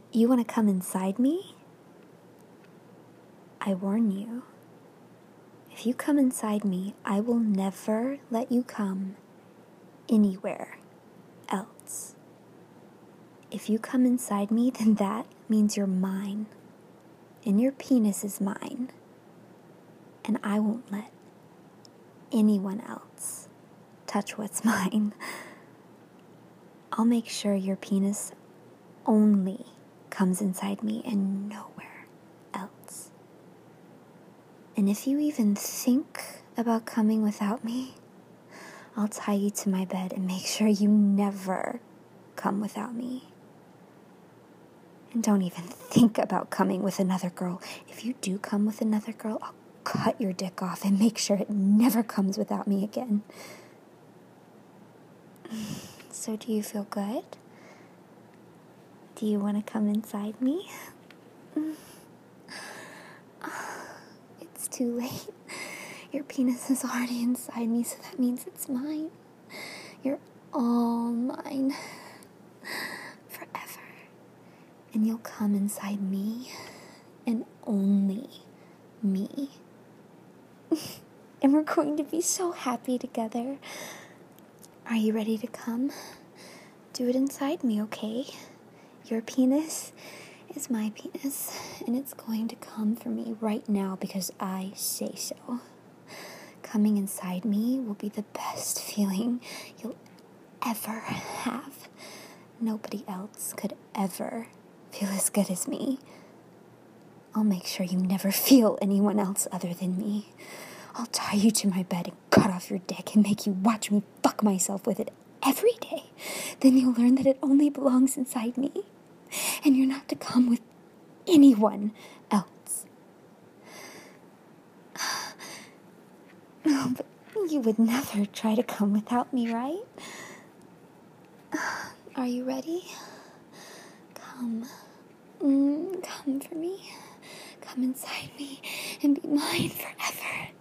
You want to come inside me? I warn you. If you come inside me, I will never let you come anywhere else. If you come inside me, then that means you're mine. And your penis is mine. And I won't let anyone else touch what's mine. I'll make sure your penis only comes inside me and nowhere else. And if you even think about coming without me, I'll tie you to my bed and make sure you never come without me. And don't even think about coming with another girl. If you do come with another girl, I'll cut your dick off and make sure it never comes without me again. So do you feel good? Do you want to come inside me? It's too late. Your penis is already inside me, so that means it's mine. You're all mine. Forever. And you'll come inside me, and only me. And we're going to be so happy together. Are you ready to come? Do it inside me, okay? Your penis is my penis, and it's going to come for me right now because I say so. Coming inside me will be the best feeling you'll ever have. Nobody else could ever feel as good as me. I'll make sure you never feel anyone else other than me. I'll tie you to my bed and cut off your dick and make you watch me fuck myself with it every day. Then you'll learn that it only belongs inside me. And you're not to come with anyone else. Oh, but you would never try to come without me, right? Are you ready? Come. Come for me. Come inside me and be mine forever.